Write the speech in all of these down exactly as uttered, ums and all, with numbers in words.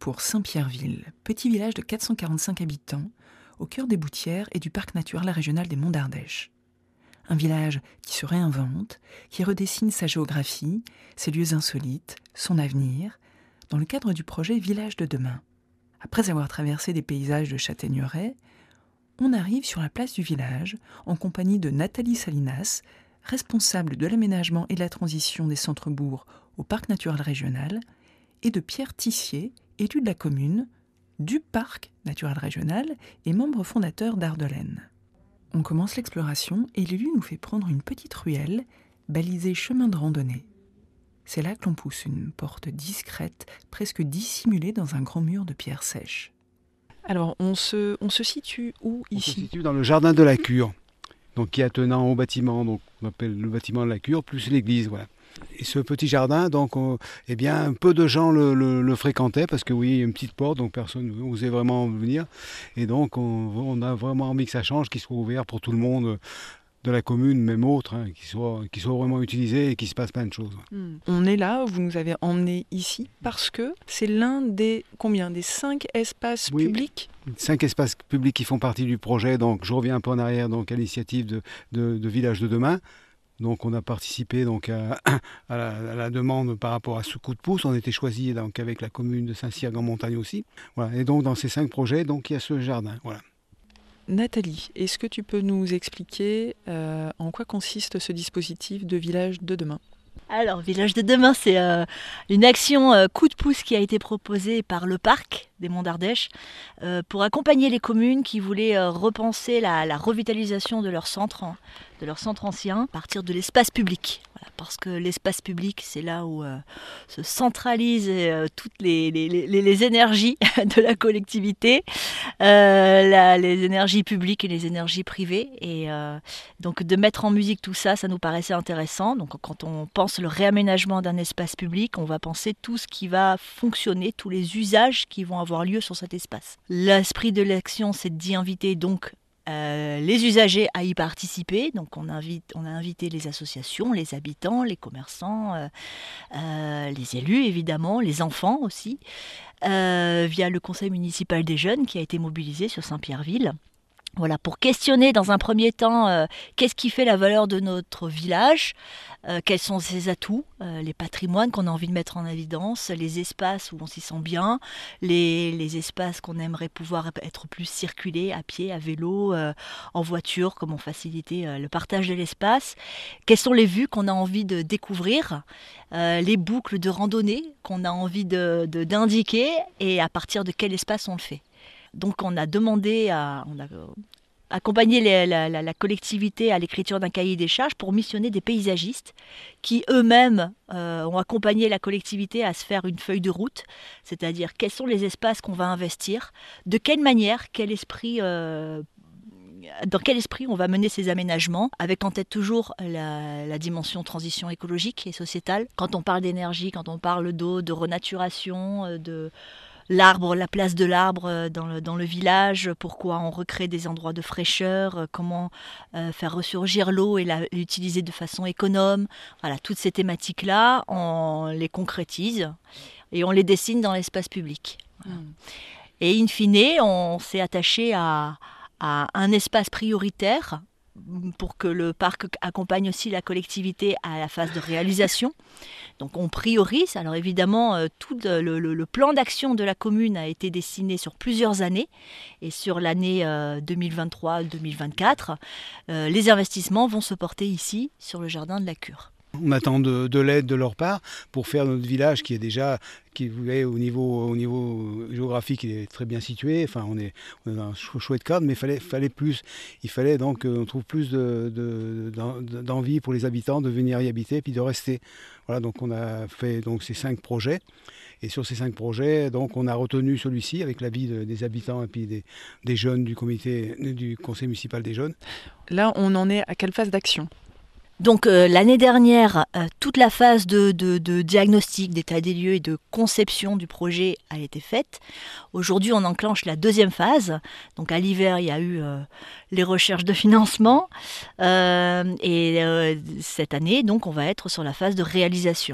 pour Saint-Pierreville, petit village de quatre cent quarante-cinq habitants, au cœur des Boutières et du parc naturel régional des Monts d'Ardèche. Un village qui se réinvente, qui redessine sa géographie, ses lieux insolites, son avenir, dans le cadre du projet Village de demain. Après avoir traversé des paysages de châtaigneraies, on arrive sur la place du village en compagnie de Nathalie Salinas, responsable de l'aménagement et de la transition des centres-bourgs au parc naturel régional, et de Pierre Tissier, élu de la commune, du parc naturel régional et membre fondateur d'Ardelaine. On commence l'exploration et l'élu nous fait prendre une petite ruelle, balisée chemin de randonnée. C'est là que l'on pousse une porte discrète, presque dissimulée dans un grand mur de pierre sèche. Alors, on se, on se situe où ici ? On se situe dans le jardin de la cure, donc qui est attenant au bâtiment, donc on appelle le bâtiment de la cure, plus l'église, voilà. Et ce petit jardin, donc, on, eh bien, peu de gens le, le, le fréquentaient parce que oui, il y a une petite porte, donc personne n'osait vraiment venir. Et donc, on, on a vraiment envie que ça change, qu'il soit ouvert pour tout le monde de la commune, même autre, hein, qu'il soit, qu'il soit vraiment utilisé et qu'il se passe plein de choses. Mmh. On est là, vous nous avez emmenés ici parce que c'est l'un des combien des cinq espaces oui. publics. Cinq espaces publics qui font partie du projet. Donc, je reviens un peu en arrière, donc à l'initiative de, de, de Village de demain. Donc on a participé donc à, à, la, à la demande par rapport à ce coup de pouce. On était choisi donc avec la commune de Saint-Cyr-en-Montagne aussi. Voilà. Et donc dans ces cinq projets, donc il y a ce jardin. Voilà. Nathalie, est-ce que tu peux nous expliquer euh, en quoi consiste ce dispositif de Village de demain ? Alors, Village de demain, c'est euh, une action euh, coup de pouce qui a été proposée par le parc des Monts d'Ardèche euh, pour accompagner les communes qui voulaient euh, repenser la, la revitalisation de leur centre, hein, de leur centre ancien, à partir de l'espace public. Voilà, parce que l'espace public, c'est là où euh, se centralisent euh, toutes les, les, les, les énergies de la collectivité, euh, la, les énergies publiques et les énergies privées. Et euh, donc de mettre en musique tout ça, ça nous paraissait intéressant. Donc quand on pense le réaménagement d'un espace public, on va penser tout ce qui va fonctionner, tous les usages qui vont avoir lieu sur cet espace. L'esprit de l'action, c'est d'y inviter donc Euh, les usagers à y participer. Donc on, invite, on a invité les associations, les habitants, les commerçants, euh, euh, les élus évidemment, les enfants aussi, euh, via le conseil municipal des jeunes qui a été mobilisé sur Saint-Pierreville. Voilà, pour questionner dans un premier temps euh, qu'est-ce qui fait la valeur de notre village, euh, quels sont ses atouts, euh, les patrimoines qu'on a envie de mettre en évidence, les espaces où on s'y sent bien, les, les espaces qu'on aimerait pouvoir être plus circulés à pied, à vélo, euh, en voiture, comment faciliter euh, le partage de l'espace, quelles sont les vues qu'on a envie de découvrir, euh, les boucles de randonnée qu'on a envie de, de, d'indiquer et à partir de quel espace on le fait. Donc on a demandé, à, on a accompagné les, la, la, la collectivité à l'écriture d'un cahier des charges pour missionner des paysagistes qui eux-mêmes euh, ont accompagné la collectivité à se faire une feuille de route, c'est-à-dire quels sont les espaces qu'on va investir, de quelle manière, quel esprit... Euh, dans quel esprit on va mener ces aménagements, avec en tête toujours la, la dimension transition écologique et sociétale. Quand on parle d'énergie, quand on parle d'eau, de renaturation, de... l'arbre, la place de l'arbre dans le, dans le village, pourquoi on recrée des endroits de fraîcheur, comment euh, faire ressurgir l'eau et la, l'utiliser de façon économe. Voilà, toutes ces thématiques-là, on les concrétise et on les dessine dans l'espace public. Voilà. Mmh. Et in fine, on s'est attaché à, à un espace prioritaire pour que le parc accompagne aussi la collectivité à la phase de réalisation. Donc on priorise. Alors évidemment, euh, tout le, le, le plan d'action de la commune a été dessiné sur plusieurs années. Et sur l'année euh, deux mille vingt-trois deux mille vingt-quatre, euh, les investissements vont se porter ici, sur le jardin de la Cure. On attend de, de l'aide de leur part pour faire notre village qui est déjà, qui, vous voyez, au niveau, au niveau géographique, il est très bien situé. Enfin, on est, on est dans un chou- chouette cadre, mais il fallait, fallait plus. Il fallait donc qu'on trouve plus de, de, d'envie pour les habitants de venir y habiter puis de rester. Voilà, donc on a fait donc ces cinq projets. Et sur ces cinq projets, donc on a retenu celui-ci avec l'avis de, des habitants et puis des, des jeunes du comité, du conseil municipal des jeunes. Là, on en est à quelle phase d'action ? Donc euh, l'année dernière, euh, toute la phase de, de, de diagnostic, d'état des lieux et de conception du projet a été faite. Aujourd'hui, on enclenche la deuxième phase. Donc à l'hiver, il y a eu euh, les recherches de financement. Euh, et euh, cette année, donc, on va être sur la phase de réalisation.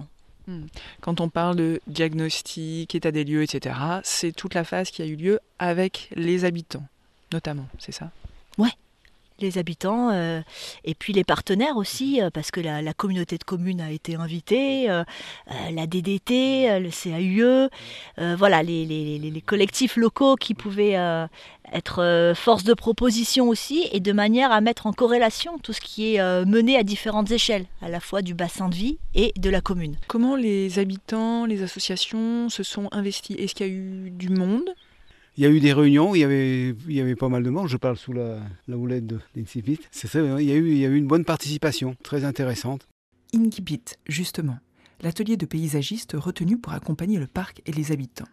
Quand on parle de diagnostic, état des lieux, et cetera, c'est toute la phase qui a eu lieu avec les habitants, notamment, c'est ça ? Ouais. Les habitants euh, et puis les partenaires aussi, euh, parce que la, la communauté de communes a été invitée, euh, euh, la D D T, euh, le C A U E, euh, voilà, les, les, les, les collectifs locaux qui pouvaient euh, être euh, force de proposition aussi, et de manière à mettre en corrélation tout ce qui est euh, mené à différentes échelles, à la fois du bassin de vie et de la commune. Comment les habitants, les associations se sont investis ? Est-ce qu'il y a eu du monde ? Il y a eu des réunions, il y avait, il y avait pas mal de monde, je parle sous la, la houlette d'Incipit. C'est ça, il y a eu, il y a eu une bonne participation, très intéressante. Incipit, justement, l'atelier de paysagistes retenu pour accompagner le parc et les habitants.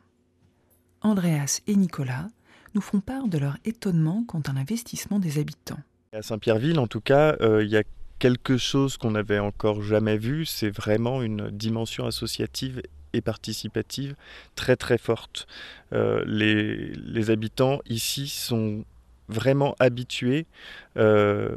Andreas et Nicolas nous font part de leur étonnement quant à l'investissement des habitants. À Saint-Pierreville, en tout cas, euh, il y a quelque chose qu'on n'avait encore jamais vu, c'est vraiment une dimension associative et participative très très forte. Euh, les, les habitants ici sont vraiment habitués euh,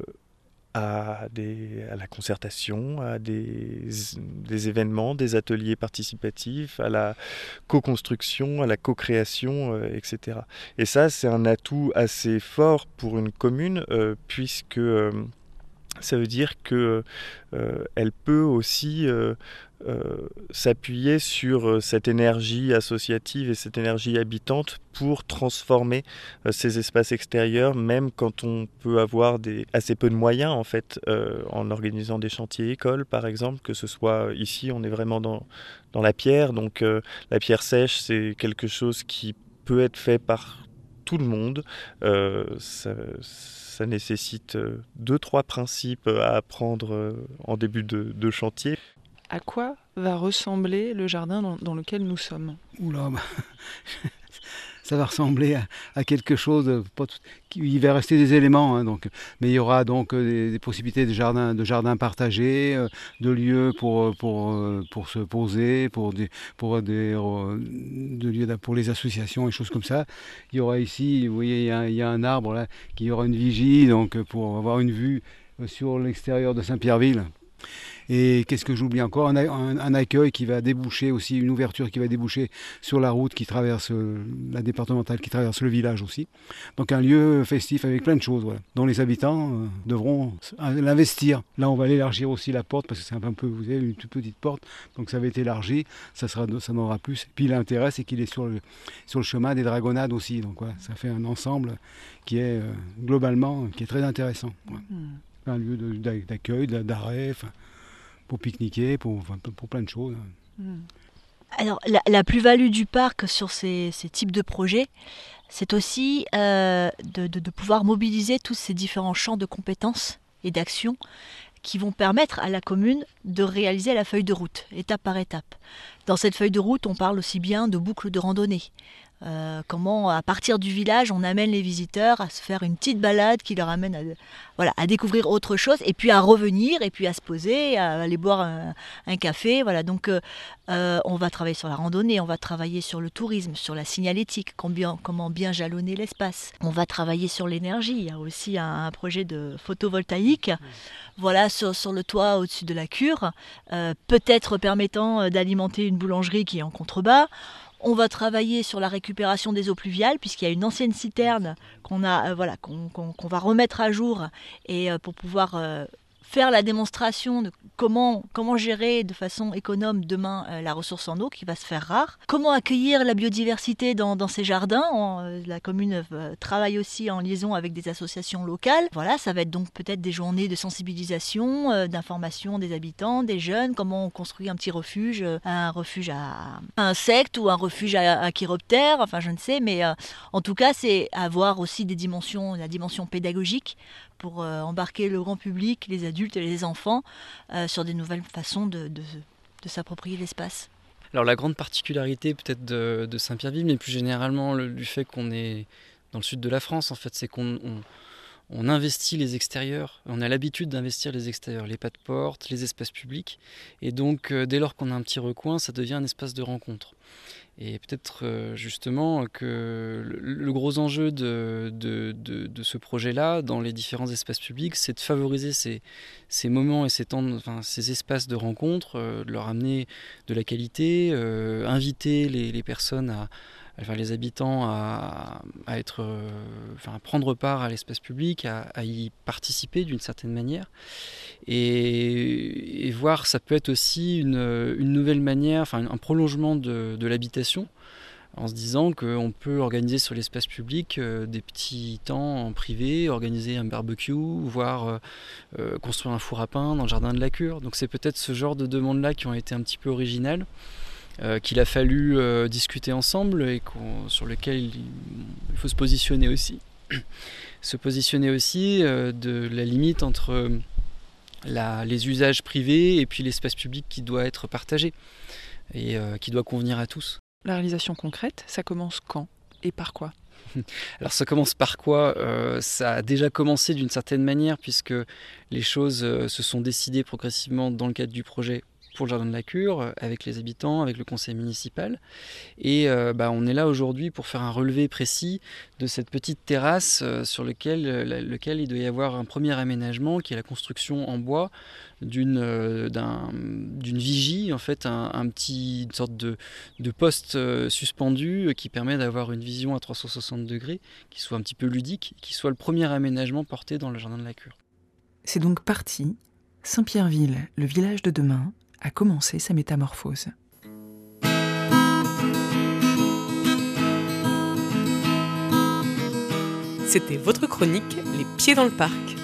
à, des, à la concertation, à des, des événements, des ateliers participatifs, à la co-construction, à la co-création, euh, et cetera. Et ça, c'est un atout assez fort pour une commune, euh, puisque euh, ça veut dire qu'elle euh, peut aussi euh, euh, s'appuyer sur euh, cette énergie associative et cette énergie habitante pour transformer euh, ces espaces extérieurs, même quand on peut avoir des, assez peu de moyens en fait, euh, en organisant des chantiers écoles par exemple, que ce soit ici, on est vraiment dans, dans la pierre, donc euh, la pierre sèche, c'est quelque chose qui peut être fait par tout le monde. Euh, ça, ça nécessite deux, trois principes à apprendre en début de, de chantier. À quoi va ressembler le jardin dans, dans lequel nous sommes ? Oula, bah, ça va ressembler à, à quelque chose. Pas tout, il va rester des éléments, hein, donc, mais il y aura donc des, des possibilités de jardins, de jardins partagés, de lieux pour, pour, pour se poser, pour des, pour des de lieux pour les associations et choses comme ça. Il y aura ici, vous voyez, il y a, il y a un arbre là, qui aura une vigie, donc pour avoir une vue sur l'extérieur de Saint-Pierreville. Et qu'est-ce que j'oublie encore ? un, un, un accueil qui va déboucher aussi, une ouverture qui va déboucher sur la route qui traverse, la départementale qui traverse le village aussi. Donc un lieu festif avec plein de choses, voilà, dont les habitants euh, devront l'investir. Là, on va élargir aussi la porte, parce que c'est un peu, vous avez une toute petite porte, donc ça va être élargi, ça sera, ça n'aura plus. Et puis l'intérêt, c'est qu'il est sur le, sur le chemin des dragonnades aussi, donc voilà, ça fait un ensemble qui est euh, globalement, qui est très intéressant. Voilà. Mmh. Un lieu de, d'accueil, d'arrêt, enfin, pour pique-niquer, pour, enfin, pour plein de choses. Alors, la, la plus-value du parc sur ces, ces types de projets, c'est aussi euh, de, de, de pouvoir mobiliser tous ces différents champs de compétences et d'actions qui vont permettre à la commune de réaliser la feuille de route, étape par étape. Dans cette feuille de route, on parle aussi bien de boucles de randonnée. Euh, comment, à partir du village, on amène les visiteurs à se faire une petite balade qui leur amène à, voilà, à découvrir autre chose, et puis à revenir, et puis à se poser, à aller boire un, un café. Voilà. Donc, euh, euh, on va travailler sur la randonnée, on va travailler sur le tourisme, sur la signalétique, combien, comment bien jalonner l'espace. On va travailler sur l'énergie. Il y a aussi un, un projet de photovoltaïque, mmh. voilà, sur, sur le toit au-dessus de la cure, euh, peut-être permettant d'alimenter une boulangerie qui est en contrebas. On va travailler sur la récupération des eaux pluviales, puisqu'il y a une ancienne citerne qu'on a, euh, voilà, qu'on, qu'on, qu'on va remettre à jour, et euh, pour pouvoir euh, faire la démonstration de comment, comment gérer de façon économe demain euh, la ressource en eau qui va se faire rare. Comment accueillir la biodiversité dans, dans ces jardins. On, euh, la commune euh, travaille aussi en liaison avec des associations locales. Voilà, ça va être donc peut-être des journées de sensibilisation, euh, d'information des habitants, des jeunes, comment on construit un petit refuge, euh, un refuge à, à insectes ou un refuge à, à chiroptères, enfin je ne sais, mais euh, en tout cas c'est avoir aussi des dimensions, la dimension pédagogique pour euh, embarquer le grand public, les adultes et les enfants euh, sur des nouvelles façons de, de, de s'approprier l'espace. Alors la grande particularité peut-être de, de Saint-Pierreville, mais plus généralement le, du fait qu'on est dans le sud de la France, en fait, c'est qu'on on, on investit les extérieurs, on a l'habitude d'investir les extérieurs, les pas de porte, les espaces publics. Et donc, euh, dès lors qu'on a un petit recoin, ça devient un espace de rencontre. Et peut-être euh, justement que le, le gros enjeu de, de, de, de ce projet-là, dans les différents espaces publics, c'est de favoriser ces, ces moments et ces, temps, enfin, ces espaces de rencontre, euh, de leur amener de la qualité, euh, inviter les, les personnes à Enfin, les habitants à, à, être, euh, enfin, à prendre part à l'espace public, à, à y participer d'une certaine manière. Et, et voir, ça peut être aussi une, une nouvelle manière, enfin, un prolongement de, de l'habitation, en se disant qu'on peut organiser sur l'espace public euh, des petits temps en privé, organiser un barbecue, voire euh, euh, construire un four à pain dans le jardin de la cure. Donc c'est peut-être ce genre de demandes-là qui ont été un petit peu originales. Euh, qu'il a fallu euh, discuter ensemble et sur lequel il, il faut se positionner aussi. se positionner aussi euh, de la limite entre la, les usages privés et puis l'espace public qui doit être partagé et euh, qui doit convenir à tous. La réalisation concrète, ça commence quand et par quoi ? Alors ça commence par quoi ? euh, Ça a déjà commencé d'une certaine manière puisque les choses euh, se sont décidées progressivement dans le cadre du projet pour le Jardin de la Cure, avec les habitants, avec le conseil municipal. Et euh, bah, on est là aujourd'hui pour faire un relevé précis de cette petite terrasse euh, sur lequel, euh, lequel il doit y avoir un premier aménagement qui est la construction en bois d'une, euh, d'un, d'une vigie, en fait un, un petit, une sorte de, de poste euh, suspendu euh, qui permet d'avoir une vision à trois cent soixante degrés, qui soit un petit peu ludique, qui soit le premier aménagement porté dans le Jardin de la Cure. C'est donc parti. Saint-Pierreville, le village de demain, a commencé sa métamorphose. C'était votre chronique Les Pieds dans le Parc.